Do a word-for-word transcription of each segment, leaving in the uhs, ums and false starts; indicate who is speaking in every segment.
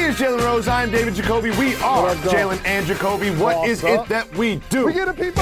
Speaker 1: is Jalen Rose. I'm David Jacoby. We are Jalen and Jacoby. What
Speaker 2: What's
Speaker 1: is
Speaker 2: up?
Speaker 1: it that we do?
Speaker 2: We get the people.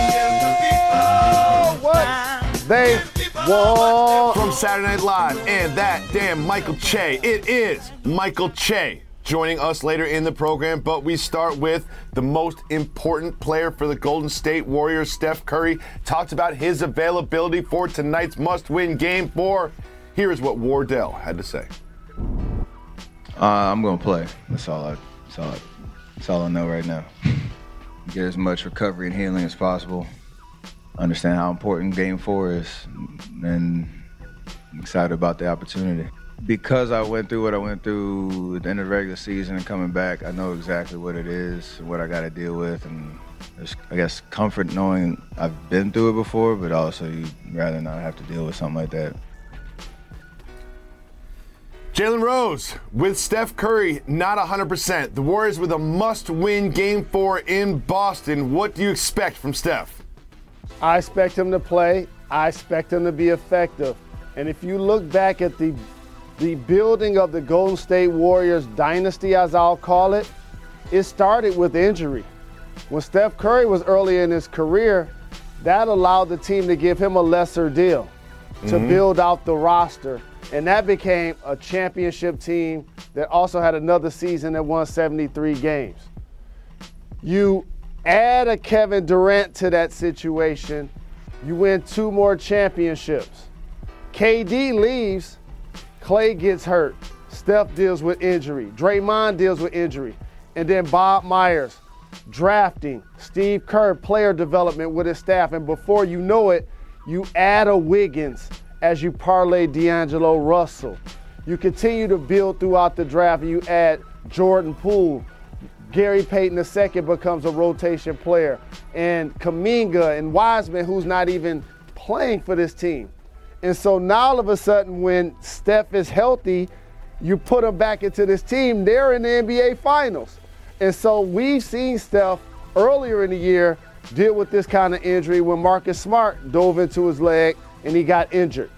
Speaker 2: What they want.
Speaker 1: From Saturday Night Live and that damn Michael Che. It is Michael Che joining us later in the program, but we start with the most important player for the Golden State Warriors, Steph Curry. Talked about his availability for tonight's must-win game four. Here is what Wardell had to say.
Speaker 3: Uh, I'm gonna play. That's all I. That's all. I, that's all I know right now. Get as much recovery and healing as possible. Understand how important Game Four is, and I'm excited about the opportunity. Because I went through what I went through at the end of the regular season and coming back, I know exactly what it is, what I got to deal with, and there's, I guess, comfort knowing I've been through it before, but also you'd rather not have to deal with something like that.
Speaker 1: Jalen Rose with Steph Curry not one hundred percent. The Warriors with a must-win Game four in Boston. What do you expect from Steph?
Speaker 2: I expect him to play. I expect him to be effective. And if you look back at the the building of the Golden State Warriors dynasty, as I'll call it, it started with injury. When Steph Curry was early in his career, that allowed the team to give him a lesser deal to mm-hmm. build out the roster. And that became a championship team that also had another season that won seventy-three games. You add a Kevin Durant to that situation, you win two more championships. K D leaves, Clay gets hurt, Steph deals with injury, Draymond deals with injury, and then Bob Myers, drafting, Steve Kerr, player development with his staff, and before you know it, you add a Wiggins as you parlay D'Angelo Russell. You continue to build throughout the draft, and you add Jordan Poole. Gary Payton the second becomes a rotation player, and Kuminga and Wiseman, who's not even playing for this team. And so now all of a sudden when Steph is healthy, you put him back into this team, they're in the N B A Finals. And so we've seen Steph earlier in the year deal with this kind of injury when Marcus Smart dove into his leg and he got injured.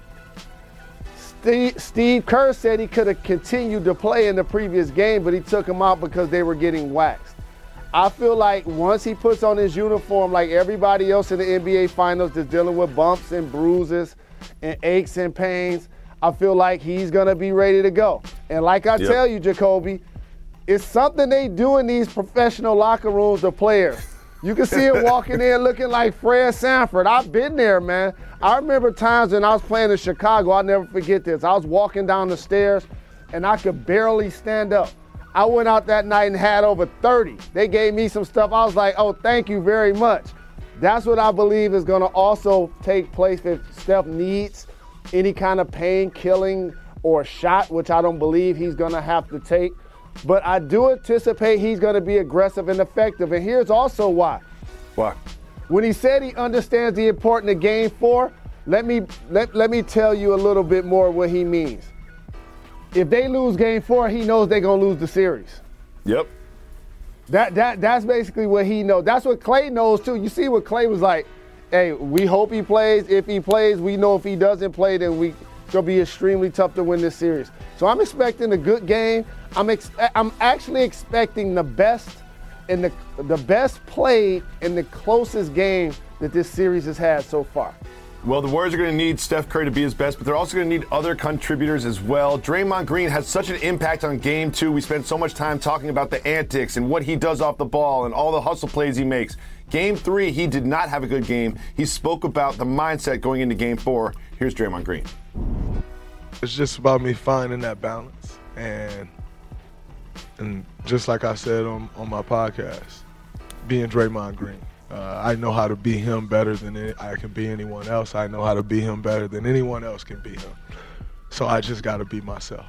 Speaker 2: Steve, Steve Kerr said he could have continued to play in the previous game, but he took him out because they were getting waxed. I feel like once he puts on his uniform like everybody else in the N B A Finals that's dealing with bumps and bruises and aches and pains, I feel like he's going to be ready to go. And like I yep. tell you, Jacoby, it's something they do in these professional locker rooms to players. You can see him walking in looking like Fred Sanford. I've been there, man. I remember times when I was playing in Chicago, I'll never forget this. I was walking down the stairs and I could barely stand up. I went out that night and had over thirty. They gave me some stuff. I was like, oh, thank you very much. That's what I believe is going to also take place if Steph needs any kind of pain killing or shot, which I don't believe he's going to have to take. But I do anticipate he's going to be aggressive and effective. And here's also why.
Speaker 1: Why?
Speaker 2: When he said he understands the importance of Game Four, let me let, let me tell you a little bit more what he means. If they lose Game Four, he knows they're going to lose the series.
Speaker 1: Yep.
Speaker 2: That that that's basically what he knows. That's what Clay knows too. You see what Clay was like, hey, we hope he plays. If he plays, we know if he doesn't play, then we it's going to be extremely tough to win this series. So I'm expecting a good game. I'm ex- I'm actually expecting the best and the the best played in the closest game that this series has had so far.
Speaker 1: Well, the Warriors are going to need Steph Curry to be his best, but they're also going to need other contributors as well. Draymond Green has such an impact on Game two. We spent so much time talking about the antics and what he does off the ball and all the hustle plays he makes. Game three, he did not have a good game. He spoke about the mindset going into Game four. Here's Draymond Green.
Speaker 4: It's just about me finding that balance. And and just like I said on, on my podcast, being Draymond Green. Uh, I know how to be him better than it, I can be anyone else. I know how to be him better than anyone else can be him. So I just got to be myself.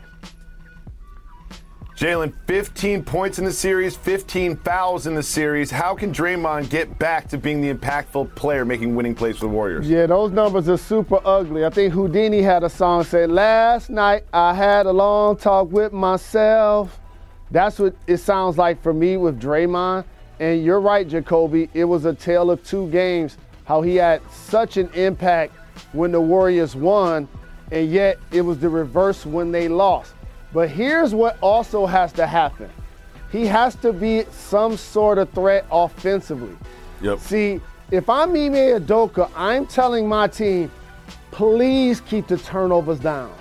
Speaker 1: Jalen, fifteen points in the series, fifteen fouls in the series. How can Draymond get back to being the impactful player making winning plays for the Warriors?
Speaker 2: Yeah, those numbers are super ugly. I think Houdini had a song say, last night I had a long talk with myself. That's what it sounds like for me with Draymond. And you're right, Jacoby. It was a tale of two games, how he had such an impact when the Warriors won, and yet it was the reverse when they lost. But here's what also has to happen. He has to be some sort of threat offensively.
Speaker 1: Yep.
Speaker 2: See, if I'm Ime Udoka, I'm telling my team, please keep the turnovers down.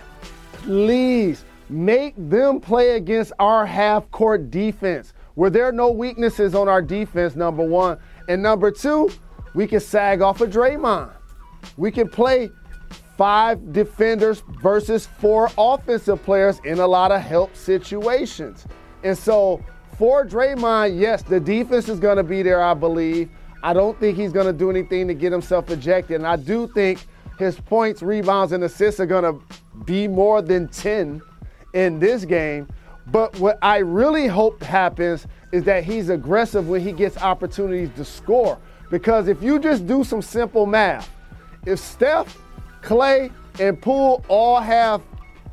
Speaker 2: Please make them play against our half-court defense, where there are no weaknesses on our defense, number one. And number two, we can sag off of Draymond. We can play five defenders versus four offensive players in a lot of help situations. And so for Draymond, yes, the defense is going to be there, I believe. I don't think he's going to do anything to get himself ejected. And I do think his points, rebounds, and assists are going to be more than ten in this game. But what I really hope happens is that he's aggressive when he gets opportunities to score. Because if you just do some simple math, if Steph, Clay, and Poole all have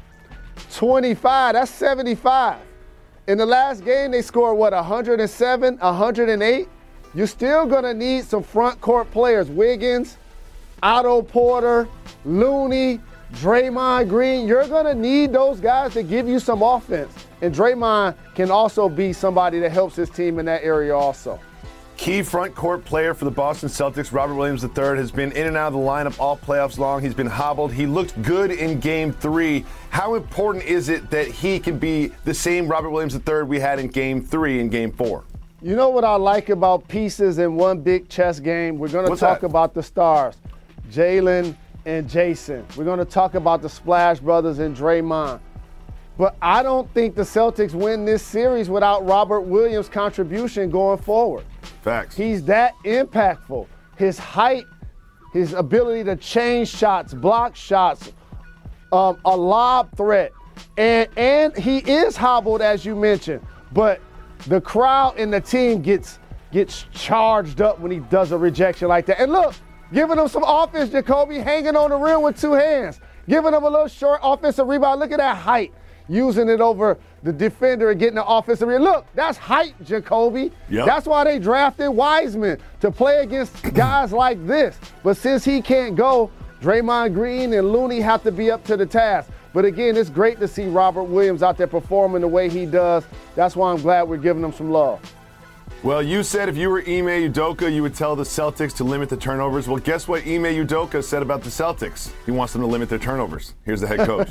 Speaker 2: twenty-five, that's seventy-five. In the last game, they scored, what, one hundred seven, one hundred eight? You're still going to need some front court players. Wiggins, Otto Porter, Looney, Draymond Green. You're going to need those guys to give you some offense. And Draymond can also be somebody that helps his team in that area also.
Speaker 1: Key front court player for the Boston Celtics, Robert Williams the third, has been in and out of the lineup all playoffs long. He's been hobbled. He looked good in game three. How important is it that he can be the same Robert Williams the third we had in game three and game four?
Speaker 2: You know what I like about pieces in one big chess game? We're going to talk
Speaker 1: that?
Speaker 2: about the stars, Jalen and Jason. We're going to talk about the Splash Brothers and Draymond. But I don't think the Celtics win this series without Robert Williams' contribution going forward.
Speaker 1: Facts.
Speaker 2: He's that impactful. His height, his ability to change shots, block shots, um, a lob threat. And, and he is hobbled, as you mentioned. But the crowd and the team gets, gets charged up when he does a rejection like that. And look, giving him some offense, Jacoby, hanging on the rim with two hands. Giving him a little short offensive rebound. Look at that height. Using it over the defender and getting the offensive rebound. Look, that's height, Jacoby.
Speaker 1: Yep.
Speaker 2: That's why they drafted Wiseman, to play against guys like this. But since he can't go, Draymond Green and Looney have to be up to the task. But again, it's great to see Robert Williams out there performing the way he does. That's why I'm glad we're giving him some love.
Speaker 1: Well, you said if you were Ime Udoka, you would tell the Celtics to limit the turnovers. Well, guess what Ime Udoka said about the Celtics? He wants them to limit their turnovers. Here's the head coach.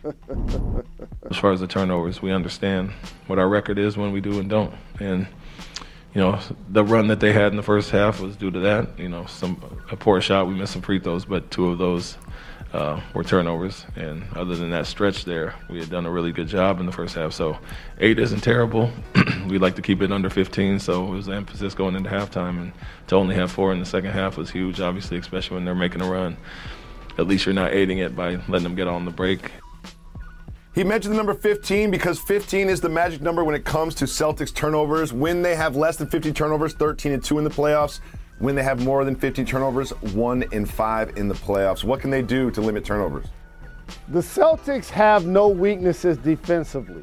Speaker 5: As far as the turnovers, we understand what our record is when we do and don't. And, you know, the run that they had in the first half was due to that. You know, some a poor shot, we missed some free throws, but two of those uh, were turnovers. And other than that stretch there, we had done a really good job in the first half. So eight isn't terrible. We'd like to keep it under fifteen, so it was the emphasis going into halftime. And to only have four in the second half was huge, obviously, especially when they're making a run. At least you're not aiding it by letting them get on the break.
Speaker 1: He mentioned the number fifteen because fifteen is the magic number when it comes to Celtics turnovers. When they have less than fifty turnovers, thirteen and two in the playoffs. When they have more than fifty turnovers, one and five in the playoffs. What can they do to limit turnovers?
Speaker 2: The Celtics have no weaknesses defensively.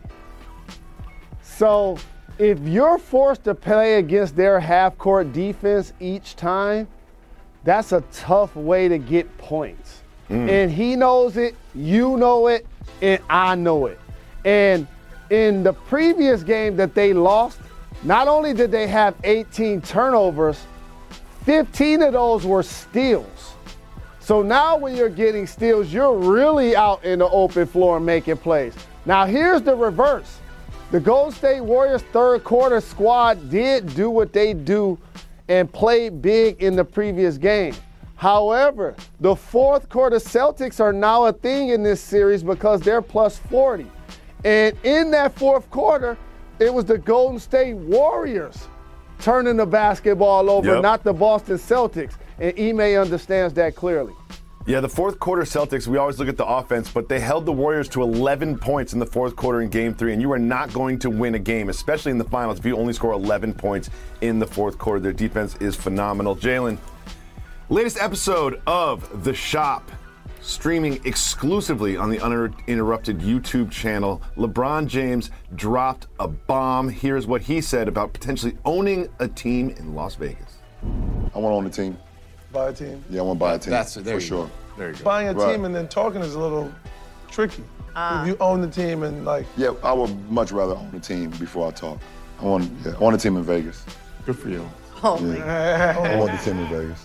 Speaker 2: So if you're forced to play against their half-court defense each time, that's a tough way to get points. Mm. And he knows it, you know it, and I know it. And in the previous game that they lost, not only did they have eighteen turnovers, fifteen of those were steals. So now when you're getting steals, you're really out in the open floor making plays. Now here's the reverse. The Golden State Warriors third quarter squad did do what they do and played big in the previous game. However, the fourth quarter Celtics are now a thing in this series because they're plus forty. And in that fourth quarter, it was the Golden State Warriors turning the basketball over,
Speaker 1: yep.
Speaker 2: not the Boston Celtics. And Ime understands that clearly.
Speaker 1: Yeah, the fourth quarter Celtics, we always look at the offense, but they held the Warriors to eleven points in the fourth quarter in game three, and you are not going to win a game, especially in the finals, if you only score eleven points in the fourth quarter. Their defense is phenomenal. Jalen, latest episode of The Shop, streaming exclusively on the Uninterrupted YouTube channel. LeBron James dropped a bomb. Here's what he said about potentially owning a team in Las Vegas.
Speaker 6: I want to own a team.
Speaker 4: Buy a team?
Speaker 6: Yeah, I want to buy a team.
Speaker 7: That's there
Speaker 6: for
Speaker 7: you
Speaker 6: sure.
Speaker 7: Go. There you go.
Speaker 4: Buying a
Speaker 6: Right.
Speaker 4: team and then talking is a little tricky.
Speaker 6: Uh,
Speaker 4: if you own the team and like.
Speaker 7: Yeah, I would much rather own the team before I talk. I want, yeah, I want a team in Vegas.
Speaker 1: Good for you.
Speaker 6: Oh,
Speaker 7: yeah. I want the team in Vegas.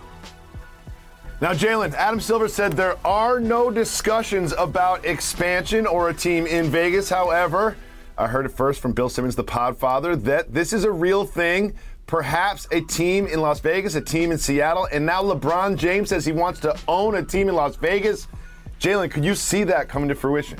Speaker 1: Now, Jalen, Adam Silver said there are no discussions about expansion or a team in Vegas. However, I heard it first from Bill Simmons, the Podfather, that this is a real thing. Perhaps a team in Las Vegas, a team in Seattle, and now LeBron James says he wants to own a team in Las Vegas. Jalen, could you see that coming to fruition?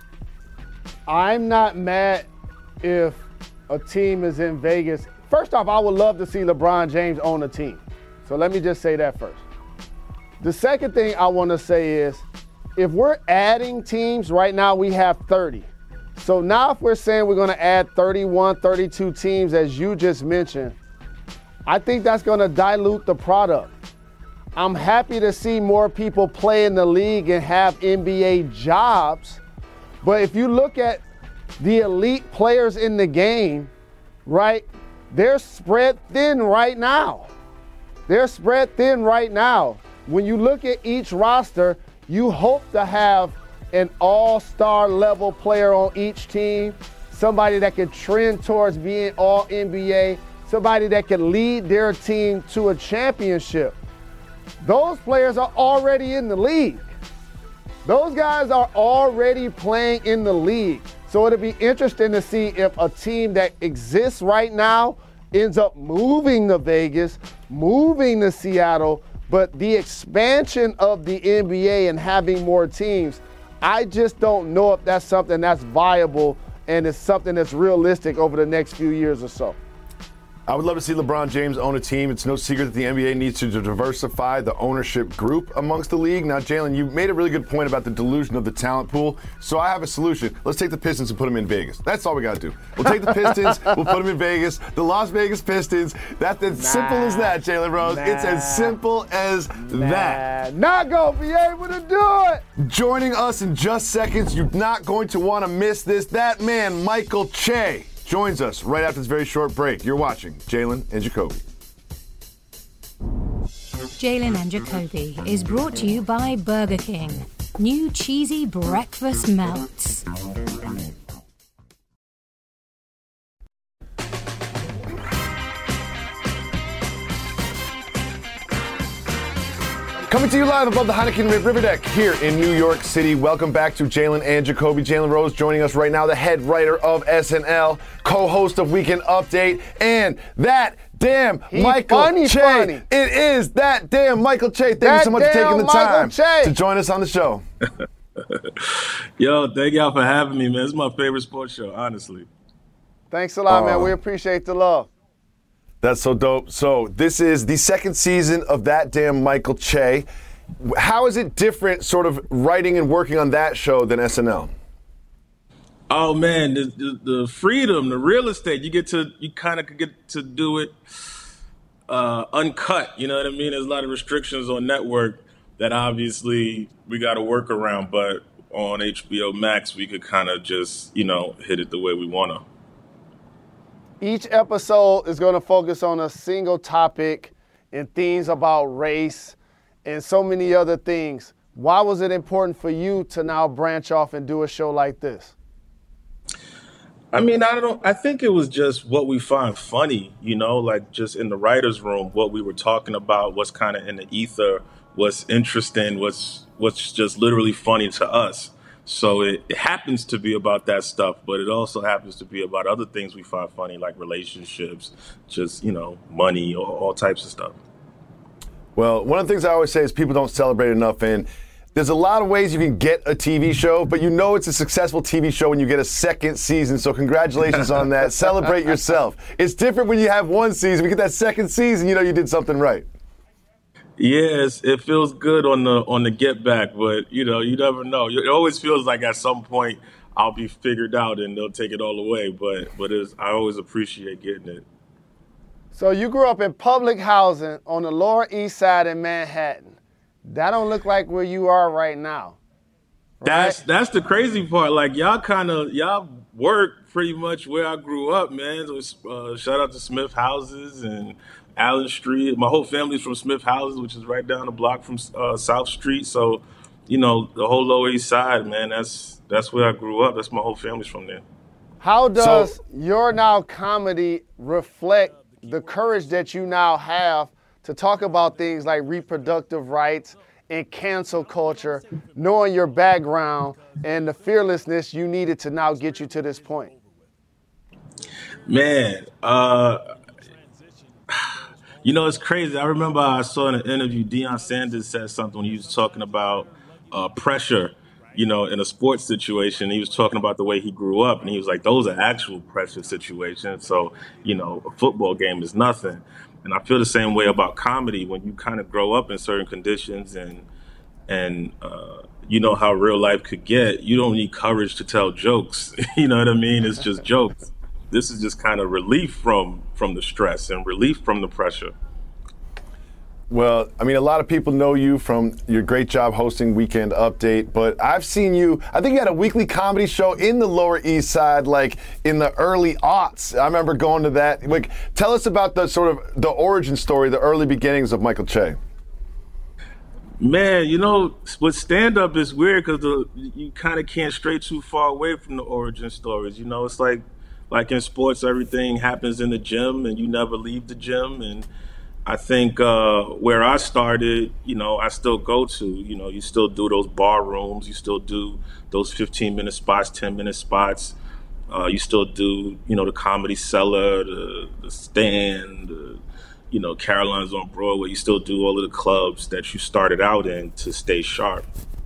Speaker 2: I'm not mad if a team is in Vegas. First off, I would love to see LeBron James own a team. So let me just say that first. The second thing I want to say is, if we're adding teams, right now we have thirty. So now if we're saying we're going to add thirty-one, thirty-two teams, as you just mentioned, I think that's going to dilute the product. I'm happy to see more people play in the league and have N B A jobs. But if you look at the elite players in the game, right, they're spread thin right now. They're spread thin right now. When you look at each roster, you hope to have an all-star level player on each team, somebody that can trend towards being all N B A, somebody that can lead their team to a championship. Those players are already in the league. Those guys are already playing in the league. So it'll be interesting to see if a team that exists right now ends up moving to Vegas, moving to Seattle, but the expansion of the N B A and having more teams, I just don't know if that's something that's viable and it's something that's realistic over the next few years or so.
Speaker 1: I would love to see LeBron James own a team. It's no secret that the N B A needs to diversify the ownership group amongst the league. Now, Jalen, you made a really good point about the delusion of the talent pool. So I have a solution. Let's take the Pistons and put them in Vegas. That's all we got to do. We'll take the Pistons, we'll put them in Vegas. The Las Vegas Pistons. That's as nah, simple as that, Jalen Rose. Nah, it's as simple as nah, that.
Speaker 2: Not going to be able to do it.
Speaker 1: Joining us in just seconds, you're not going to want to miss this. That man, Michael Che, joins us right after this very short break. You're watching Jalen and Jacoby.
Speaker 8: Jalen and Jacoby is brought to you by Burger King. New cheesy breakfast melts.
Speaker 1: Coming to you live above the Heineken River Deck here in New York City. Welcome back to Jalen and Jacoby. Jalen Rose joining us right now, the head writer of S N L, co-host of Weekend Update, and that damn he Michael funny, Che. Funny. It is that damn Michael Che. Thank that you so much for taking the time che. to join us on the show.
Speaker 5: Yo, thank y'all for having me, man. This is my favorite sports show, honestly.
Speaker 2: Thanks a lot, uh, man. We
Speaker 1: Oh.
Speaker 2: appreciate the love.
Speaker 1: That's so dope. So this is the second season of That Damn Michael Che. How is it different sort of writing and working on that show than S N L?
Speaker 5: Oh man, the, the, the freedom, the real estate, you get to, you kind of get to do it uh, uncut. You know what I mean? There's a lot of restrictions on network that obviously we got to work around, but on H B O Max, we could kind of just, you know, hit it the way we want to.
Speaker 2: Each episode is going to focus on a single topic and themes about race and so many other things. Why was it important for you to now branch off and do a show like this?
Speaker 5: I mean, I don't, I think it was just what we find funny, you know, like just in the writer's room, what we were talking about, what's kind of in the ether, what's interesting, what's, what's just literally funny to us. So it, it happens to be about that stuff, but it also happens to be about other things we find funny, like relationships, just, you know, money, all, all types of stuff.
Speaker 1: Well, one of the things I always say is people don't celebrate enough, and there's a lot of ways you can get a T V show, but you know it's a successful T V show when you get a second season, so congratulations on that. Celebrate yourself. It's different when you have one season. We get that second season, you know you did something right.
Speaker 5: Yes, it feels good on the on the get back, but you know, you never know. It always feels like at some point I'll be figured out and they'll take it all away. But but it's, I always appreciate getting it.
Speaker 2: So you grew up in public housing on the Lower East Side in Manhattan. That don't look like where you are right now. Right?
Speaker 5: That's that's the crazy part. Like y'all kind of y'all work pretty much where I grew up, man. So, uh, shout out to Smith Houses and Allen Street. My whole family's from Smith Houses, which is right down the block from uh, South Street. So, you know, the whole Lower East Side, man, that's that's where I grew up. That's my whole family's from there.
Speaker 2: How does
Speaker 1: So-
Speaker 2: your now comedy reflect the courage that you now have to talk about things like reproductive rights and cancel culture, knowing your background and the fearlessness you needed to now get you to this point?
Speaker 5: Man, uh, you know, it's crazy. I remember I saw in an interview, Deion Sanders said something when he was talking about uh, pressure, you know, in a sports situation. He was talking about the way he grew up, and he was like, those are actual pressure situations. So, you know, a football game is nothing. And I feel the same way about comedy. When you kind of grow up in certain conditions and, and uh, you know how real life could get, you don't need courage to tell jokes. You know what I mean? It's just jokes. This is just kind of relief from from the stress and relief from the pressure.
Speaker 1: Well, I mean, a lot of people know you from your great job hosting Weekend Update, but I've seen you, I think you had a weekly comedy show in the Lower East Side, like in the early aughts. I remember going to that. Like, tell us about the sort of the origin story, the early beginnings of Michael Che.
Speaker 5: Man, you know, with stand-up, it's weird because you kind of can't stray too far away from the origin stories. You know, it's like, like in sports, everything happens in the gym and you never leave the gym. And I think uh, where I started, you know, I still go to, you know, you still do those bar rooms, you still do those fifteen minute spots, ten minute spots. Uh, you still do, you know, the Comedy Cellar, the, the Stand, the, you know, Caroline's on Broadway. You still do all of the clubs that you started out in to stay sharp.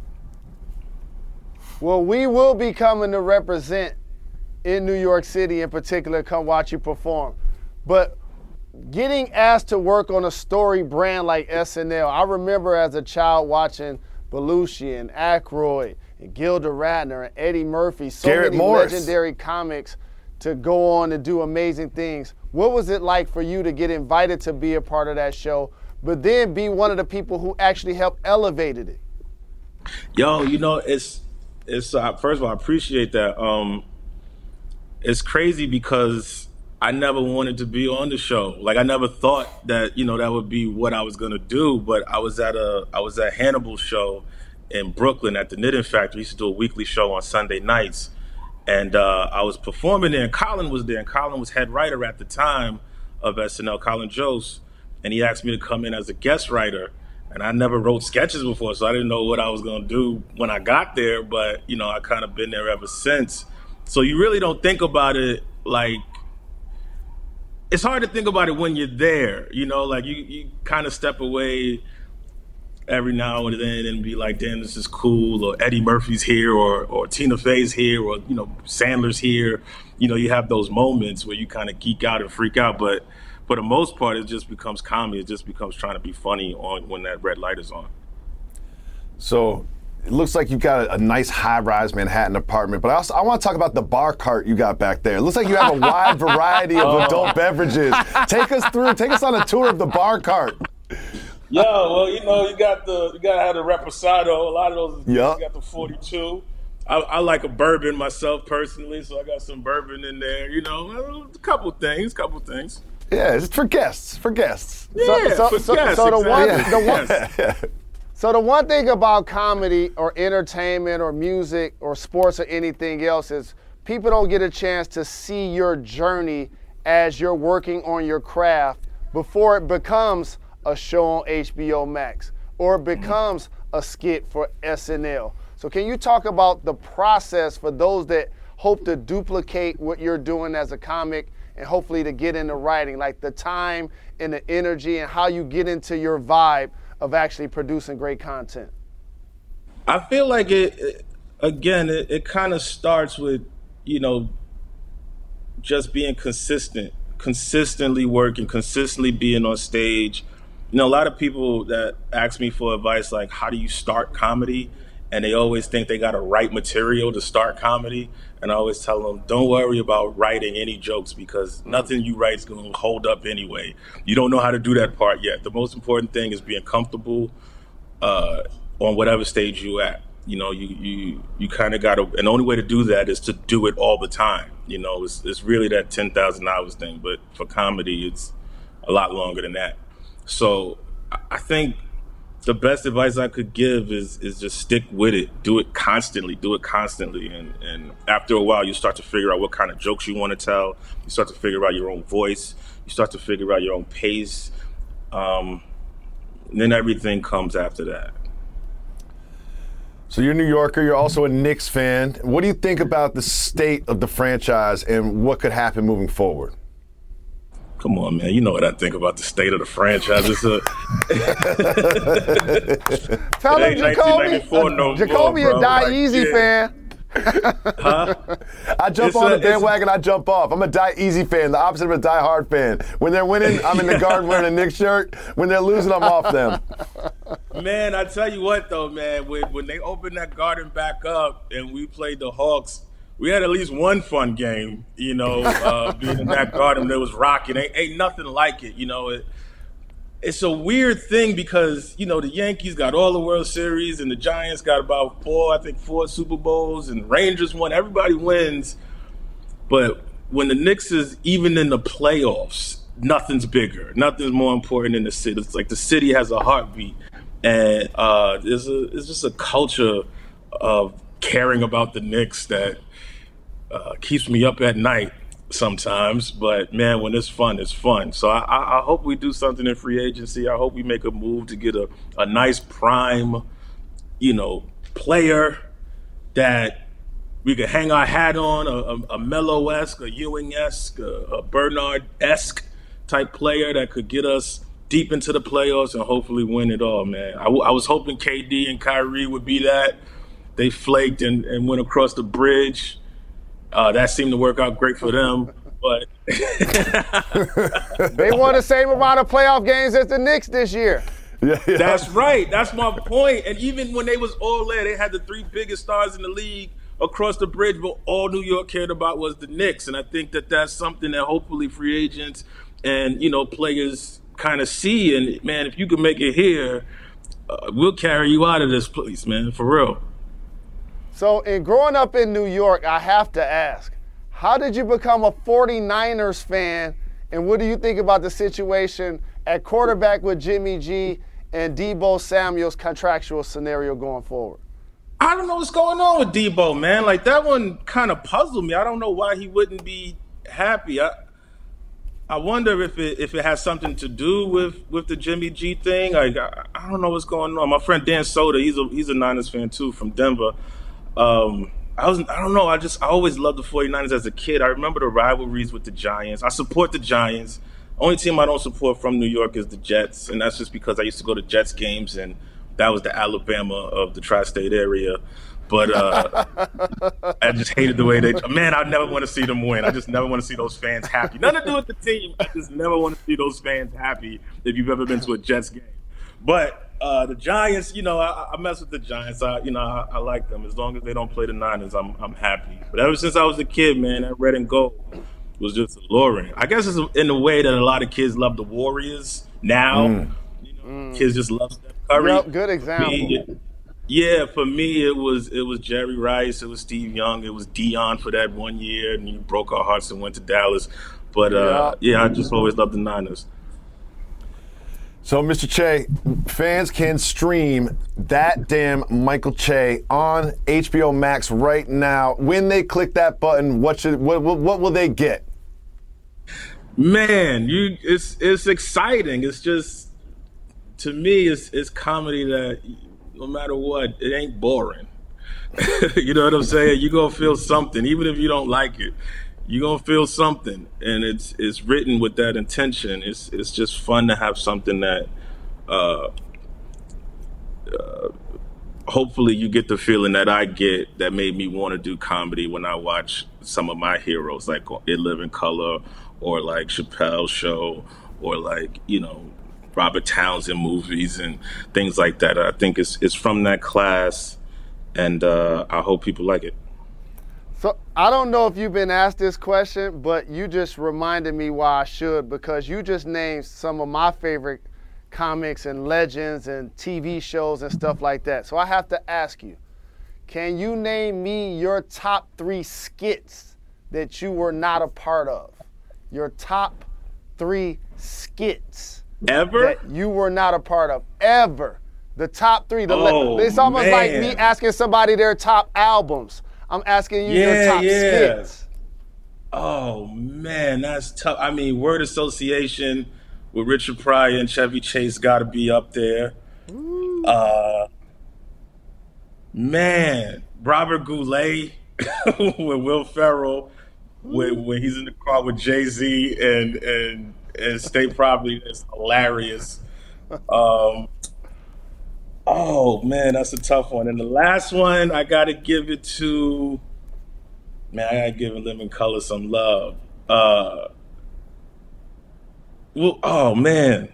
Speaker 2: Well, we will be coming to represent in New York City in particular, come watch you perform. But getting asked to work on a story brand like S N L, I remember as a child watching Belushi and Aykroyd and Gilda Radner and Eddie Murphy, so
Speaker 1: Garrett
Speaker 2: many
Speaker 1: Morris.
Speaker 2: legendary comics to go on and do amazing things. What was it like for you to get invited to be a part of that show, but then be one of the people who actually helped elevated it?
Speaker 5: Yo, you know, it's, it's uh, first of all, I appreciate that. Um, it's crazy because I never wanted to be on the show. Like, I never thought that, you know, that would be what I was gonna do. But I was at a, I was at Hannibal's show in Brooklyn at the Knitting Factory. We used to do a weekly show on Sunday nights, and uh, I was performing there. And Colin was there, and Colin was head writer at the time of S N L, Colin Jost, and he asked me to come in as a guest writer. And I never wrote sketches before, so I didn't know what I was gonna do when I got there. But you know, I kind of been there ever since. So you really don't think about it like, it's hard to think about it when you're there, you know, like you, you kind of step away every now and then and be like, damn, this is cool, or Eddie Murphy's here, or or Tina Fey's here, or, you know, Sandler's here. You know, you have those moments where you kind of geek out and freak out, but for the most part, it just becomes comedy. It just becomes trying to be funny on when that red light is on.
Speaker 1: So it looks like you got a, a nice high-rise Manhattan apartment, but I also I want to talk about the bar cart you got back there. It looks like you have a wide variety of
Speaker 5: Oh.
Speaker 1: adult beverages. Take us through, take us on a tour of the bar cart.
Speaker 5: Yeah, well, you know, you got the you gotta have the Reposado. A lot of those,
Speaker 1: Yup.
Speaker 5: you got the forty-two. I, I like a bourbon myself personally, so I got some bourbon in there. You know, a couple things, couple things.
Speaker 1: Yeah, it's for guests, for guests.
Speaker 5: Yeah,
Speaker 2: so,
Speaker 5: for
Speaker 2: so,
Speaker 5: guests,
Speaker 2: so the one,
Speaker 5: exactly.
Speaker 2: the one,
Speaker 5: Yes.
Speaker 2: So the one thing about comedy or entertainment or music or sports or anything else is people don't get a chance to see your journey as you're working on your craft before it becomes a show on H B O Max or it becomes a skit for S N L. So can you talk about the process for those that hope to duplicate what you're doing as a comic and hopefully to get into writing, like the time and the energy and how you get into your vibe of actually producing great content?
Speaker 5: I feel like it, it again, it, it kind of starts with, you know, just being consistent, consistently working, consistently being on stage. You know, a lot of people that ask me for advice, like, how do you start comedy? And they always think they got to write material to start comedy. And I always tell them, don't worry about writing any jokes because nothing you write is going to hold up anyway. You don't know how to do that part yet. The most important thing is being comfortable uh, on whatever stage you at. You know, you you, you kind of got to, and the only way to do that is to do it all the time. You know, it's, it's really that ten thousand hours thing. But for comedy, it's a lot longer than that. So I think
Speaker 6: the best advice I could give is is just stick with it. Do it constantly. Do it constantly. And and after a while, you start to figure out what kind of jokes you want to tell. You start to figure out your own voice. You start to figure out your own pace. Um, and then everything comes after that.
Speaker 1: So you're a New Yorker. You're also a Knicks fan. What do you think about the state of the franchise and what could happen moving forward?
Speaker 6: Come on, man. You know what I think about the state of the franchise. It's a
Speaker 2: Tell him, Jacoby.
Speaker 6: No
Speaker 2: Jacoby
Speaker 6: more,
Speaker 2: a Die
Speaker 6: like,
Speaker 2: Easy
Speaker 6: yeah.
Speaker 2: fan.
Speaker 6: Huh?
Speaker 1: I jump
Speaker 6: It's
Speaker 1: on
Speaker 6: a-
Speaker 1: the bandwagon, I jump off. I'm a Die Easy fan, the opposite of a Die Hard fan. When they're winning, I'm in the garden wearing a Knicks shirt. When they're losing, I'm off them.
Speaker 6: Man, I tell you what, though, man, when, when they opened that garden back up and we played the Hawks, we had at least one fun game, you know, uh, being in that garden. It was rocking. Ain't, ain't nothing like it, you know. It, it's a weird thing because, you know, the Yankees got all the World Series and the Giants got about four, I think four Super Bowls, and Rangers won. Everybody wins. But when the Knicks is even in the playoffs, nothing's bigger. Nothing's more important than the city. It's like the city has a heartbeat. And uh, there's, a, there's just a culture of caring about the Knicks that uh, keeps me up at night sometimes. But, man, when it's fun, it's fun. So I, I, I hope we do something in free agency. I hope we make a move to get a, a nice prime, you know, player that we could hang our hat on, a, a, a Melo-esque, a Ewing-esque, a, a Bernard-esque type player that could get us deep into the playoffs and hopefully win it all, man. I, w- I was hoping K D and Kyrie would be that. They flaked and, and went across the bridge. Uh, that seemed to work out great for them. But
Speaker 2: They won the same amount of playoff games as the Knicks this year.
Speaker 1: Yeah, yeah.
Speaker 6: that's right. That's my point. And even when they was all there, they had the three biggest stars in the league across the bridge, but all New York cared about was the Knicks. And I think that that's something that hopefully free agents and, you know, players kind of see. And, man, if you can make it here, uh, we'll carry you out of this place, man, for real.
Speaker 2: So in growing up in New York, I have to ask, how did you become a forty-niners fan, and what do you think about the situation at quarterback with Jimmy G and Deebo Samuel's contractual scenario going forward?
Speaker 6: I don't know what's going on with Deebo, man. Like, that one kind of puzzled me. I don't know why he wouldn't be happy. I I wonder if it if it has something to do with, with the Jimmy G thing. Like, I, I don't know what's going on. My friend Dan Soda, he's a he's a Niners fan too from Denver. Um, I was I don't know. I just I always loved the forty-niners as a kid. I remember the rivalries with the Giants. I support the Giants. Only team I don't support from New York is the Jets, and that's just because I used to go to Jets games, and that was the Alabama of the tri-state area. But uh, I just hated the way they – man, I never want to see them win. I just never want to see those fans happy. Nothing to do with the team. I just never want to see those fans happy if you've ever been to a Jets game. But uh, the Giants, you know, I, I mess with the Giants. I, you know, I, I like them. As long as they don't play the Niners, I'm I'm happy. But ever since I was a kid, man, that red and gold was just alluring. I guess it's in the way that a lot of kids love the Warriors now. Mm. You know, mm. Kids just love Steph Curry.
Speaker 2: Yep, good example.
Speaker 6: Me, yeah, for me, it was it was Jerry Rice, it was Steve Young, it was Dion for that one year, and he broke our hearts and went to Dallas. But uh, yeah, I just always loved the Niners.
Speaker 1: So, Mister Che, fans can stream That Damn Michael Che on H B O Max right now. When they click that button, what should what what, what will they get?
Speaker 6: Man, you it's it's exciting. It's just, to me, it's it's comedy that no matter what, it ain't boring. You know what I'm saying? You're gonna feel something, even if you don't like it. You're gonna feel something, and it's it's written with that intention. It's it's just fun to have something that uh, uh, hopefully you get the feeling that I get that made me want to do comedy when I watch some of my heroes, like It Live in Color, or like Chappelle's Show, or like, you know, Robert Townsend movies and things like that. I think it's it's from that class, and uh, I hope people like it.
Speaker 2: So I don't know if you've been asked this question, but you just reminded me why I should, because you just named some of my favorite comics and legends and T V shows and stuff like that. So I have to ask you, can you name me your top three skits that you were not a part of? Your top three skits
Speaker 6: ever
Speaker 2: that you were not a part of ever. The top three. The
Speaker 6: Oh,
Speaker 2: le- it's almost
Speaker 6: man.
Speaker 2: like me asking somebody their top albums. I'm asking you your
Speaker 6: Yeah,
Speaker 2: top
Speaker 6: yeah.
Speaker 2: skits.
Speaker 6: Oh man, that's tough. I mean, word association with Richard Pryor and Chevy Chase got to be up there. Uh, man, Robert Goulet with Will Ferrell when, when he's in the car with Jay-Z and and and State Property is hilarious. Um, oh man, that's a tough one. And the last one, I got to give it to. Man, I gotta give Living Color some love. Uh, well, oh man,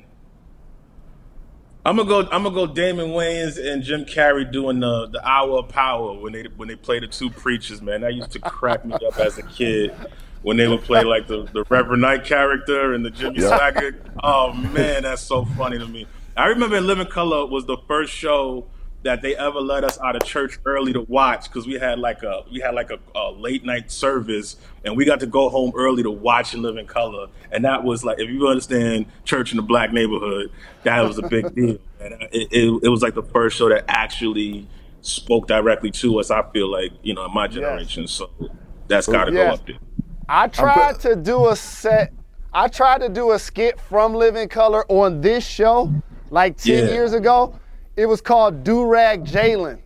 Speaker 6: I'm gonna go. I'm gonna go. Damon Wayans and Jim Carrey doing the the Hour of Power when they when they play the two preachers. Man, that used to crack me up as a kid when they would play like the the Reverend Knight character and the Jimmy Swaggart. Oh man, that's so funny to me. I remember in Living Color was the first show that they ever let us out of church early to watch because we had like a we had like a, a late night service and we got to go home early to watch and Live in Color, and that was like, if you understand church in the black neighborhood, that was a big deal. And it, it, it was like the first show that actually spoke directly to us. I feel like, you know, in my generation, yes. So that's got to
Speaker 2: yes.
Speaker 6: go up there.
Speaker 2: I tried to do a set. I tried to do a skit from Living Color on this show like ten
Speaker 6: Yeah.
Speaker 2: years ago. It was called Do-Rag Jalen.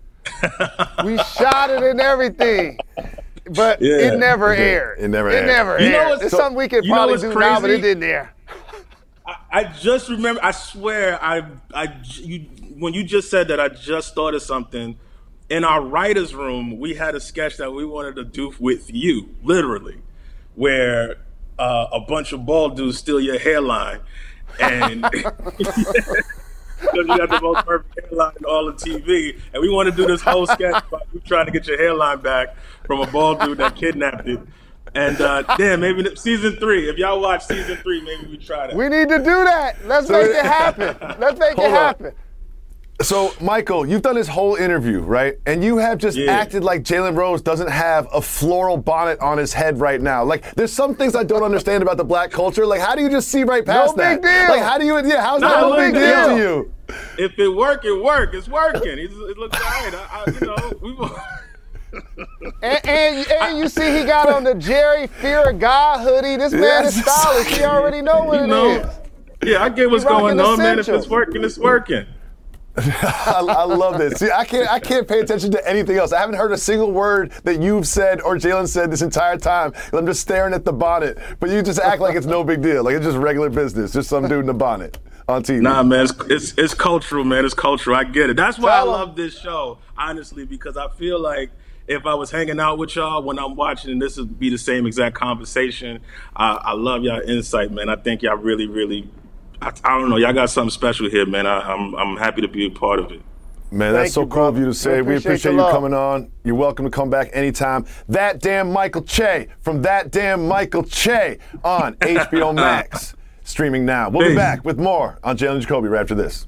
Speaker 2: We shot it and everything, but
Speaker 6: Yeah.
Speaker 2: it never aired.
Speaker 1: It never
Speaker 2: It
Speaker 1: aired.
Speaker 2: never
Speaker 6: You know
Speaker 2: aired.
Speaker 6: what's
Speaker 2: It's
Speaker 6: so-
Speaker 2: something we could
Speaker 6: you know
Speaker 2: probably
Speaker 6: what's
Speaker 2: do now, but it
Speaker 6: crazy?
Speaker 2: didn't air.
Speaker 6: I, I just remember. I swear, I, I, you, when you just said that, I just thought of something. In our writers' room, we had a sketch that we wanted to do with you, literally, where uh, a bunch of bald dudes steal your hairline, and because you got the most perfect hairline in all of T V, and we want to do this whole sketch about you trying to get your hairline back from a bald dude that kidnapped it. And uh, damn, maybe season three. If y'all watch season three, maybe we try that.
Speaker 2: We need to do that. Let's make it happen. Let's make
Speaker 1: Hold
Speaker 2: it
Speaker 1: on.
Speaker 2: happen.
Speaker 1: So, Michael, you've done this whole interview, right? And you have just
Speaker 6: Yeah.
Speaker 1: acted like Jalen Rose doesn't have a floral bonnet on his head right now. Like, there's some things I don't understand about the black culture. Like, how do you just see right past
Speaker 2: No
Speaker 1: that?
Speaker 2: big deal.
Speaker 1: Like, how do you, yeah, how's
Speaker 6: No,
Speaker 1: that no
Speaker 6: no
Speaker 1: big
Speaker 6: big
Speaker 1: deal
Speaker 6: deal.
Speaker 1: to you?
Speaker 6: If it work, it work. It's working. It's, it looks all right. I, I, you know, we.
Speaker 2: And, and, and you see he got on the Jerry Fear of God hoodie. This man
Speaker 1: Yes.
Speaker 2: is stylish. He already know what
Speaker 6: You
Speaker 2: it
Speaker 6: know,
Speaker 2: is.
Speaker 6: yeah, I get what's
Speaker 2: He rocking
Speaker 6: going
Speaker 2: the
Speaker 6: on, man. If
Speaker 2: essentials.
Speaker 6: it's working, it's working.
Speaker 1: I, I love this. See, I can't, I can't pay attention to anything else. I haven't heard a single word that you've said or Jalen said this entire time. I'm just staring at the bonnet. But you just act like it's no big deal. Like it's just regular business. Just some dude in a bonnet on T V.
Speaker 6: Nah, man, it's, it's it's cultural, man. It's cultural. I get it. That's why I
Speaker 2: Tell 'em.
Speaker 6: love this show, honestly, because I feel like if I was hanging out with y'all when I'm watching, and this would be the same exact conversation. I, I love y'all insight, man. I think y'all really, really. I, I don't know. Y'all got something special here, man. I, I'm I'm happy to be a part of it.
Speaker 1: Man, that's
Speaker 2: Thank
Speaker 1: so
Speaker 2: you,
Speaker 1: cool of
Speaker 2: bro.
Speaker 1: you to say.
Speaker 2: We
Speaker 1: We
Speaker 2: appreciate
Speaker 1: appreciate
Speaker 2: the
Speaker 1: you
Speaker 2: love.
Speaker 1: coming on. You're welcome to come back anytime. That Damn Michael Che from That Damn Michael Che on H B O Max. Streaming now. We'll be
Speaker 6: Peace.
Speaker 1: back with more on Jalen Jacoby right after this.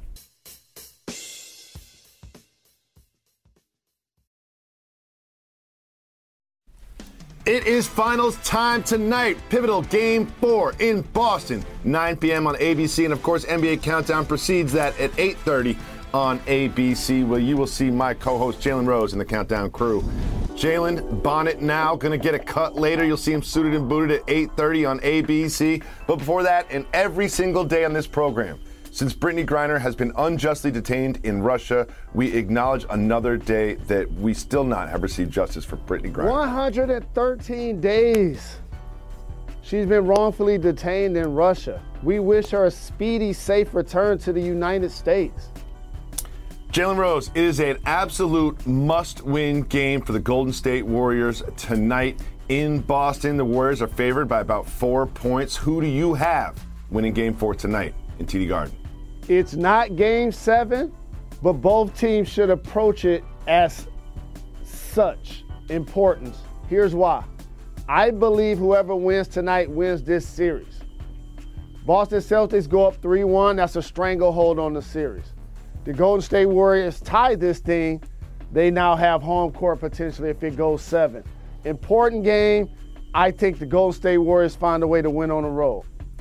Speaker 1: It is finals time tonight. Pivotal game four in Boston, nine p.m. on A B C. And of course, N B A Countdown precedes that at eight thirty on A B C, where you will see my co-host Jalen Rose and the Countdown crew. Jalen, bonnet now, gonna get a cut later. You'll see him suited and booted at eight thirty on A B C. But before that, and every single day on this program, since Brittany Griner has been unjustly detained in Russia, we acknowledge another day that we still not have received justice for Brittany Griner.
Speaker 2: one hundred thirteen days. She's been wrongfully detained in Russia. We wish her a speedy, safe return to the United States.
Speaker 1: Jalen Rose, it is an absolute must-win game for the Golden State Warriors tonight in Boston. The Warriors are favored by about four points. Who do you have winning game four tonight in T D Garden?
Speaker 2: It's not game seven, but both teams should approach it as such importance. Here's why. I believe whoever wins tonight wins this series. Boston Celtics go up three one. That's a stranglehold on the series. The Golden State Warriors tie this thing. They now have home court potentially if it goes seven. Important game. I think the Golden State Warriors find a way to win on the road.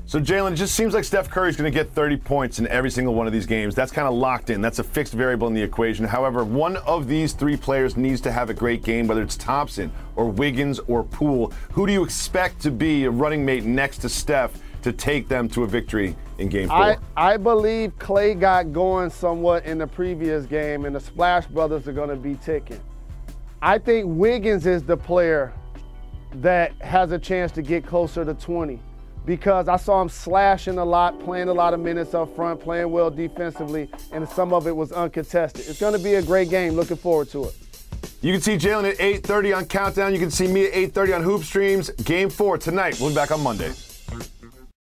Speaker 1: So, Jalen, it just seems like Steph Curry's going to get thirty points in every single one of these games. That's kind of locked in. That's a fixed variable in the equation. However, one of these three players needs to have a great game, whether it's Thompson or Wiggins or Poole. Who do you expect to be a running mate next to Steph to take them to a victory in game four?
Speaker 2: I, I believe Klay got going somewhat in the previous game, and the Splash Brothers are going to be ticking. I think Wiggins is the player that has a chance to get closer to twenty. Because I saw him slashing a lot, playing a lot of minutes up front, playing well defensively, and some of it was uncontested. It's going to be a great game. Looking forward to it.
Speaker 1: You can see Jalen at eight thirty on Countdown. You can see me at eight thirty on Hoop Streams. Game four tonight. We'll be back on Monday.